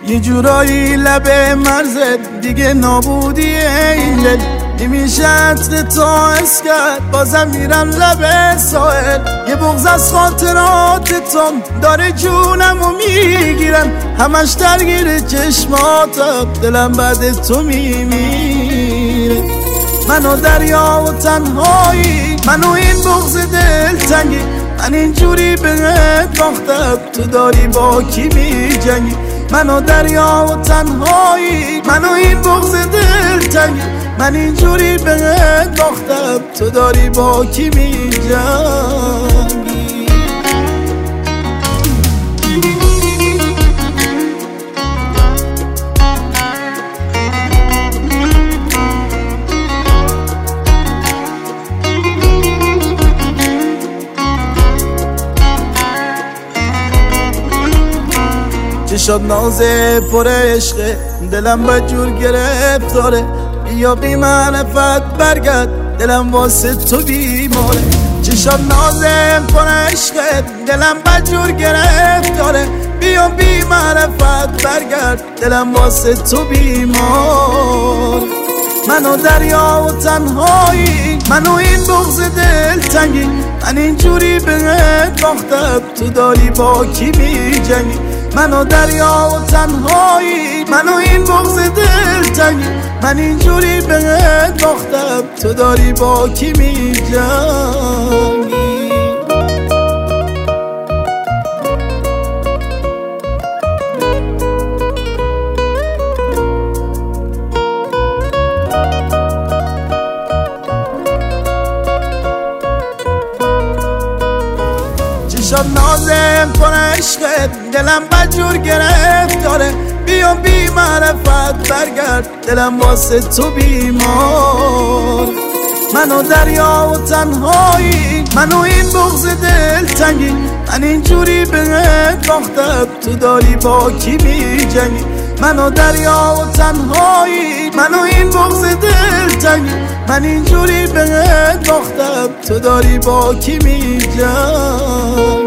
یه جورایی لبه مرزت دیگه نابودیه این دل نمیشه عطر تا حس کرد بازم میرم لبه ساحل یه بغض از خاطراتتون داره جونمو میگیرن همش درگیر چشماتم دلم بعد تو میمیره منو دریا و تنهایی منو این بغض دلتنگی من اینجوری بهت باختم تو داری با کی میجنگی منو دریا و تنهایی منو این بغض دلتنگی من اینجوری بهت باختم تو داری با کی میجنگی چشات نازه پر عشقه دلم بدجور گرفتاره بیا بی معرفت برگرد دلم واسه تو بیماره چشات نازه پر عشقه دلم بدجور گرفتاره بیا بی معرفت برگرد دلم واسه تو بیماره منو دریا و تنهایی منو این بغض دلتنگی من اینجوری بهت باختم تو داری با کی میجنگی منو دریا و تنهایی منو این بغض دلتنگی من اینجوری بهت باختم تو داری با کی میجنگی چشات نازم پر عشقت دلم بدجور گرفتاره بیا بی معرفت برگرد دلم واسه تو بیمار منو دریا و تنهایی منو این بغض دلتنگی من اینجوری بهت باختم تو داری با کی میجنگی منو دریا و تنهایی منو این بغض دلتنگی من اینجوری بهت باختم تو داری با کی میجنگی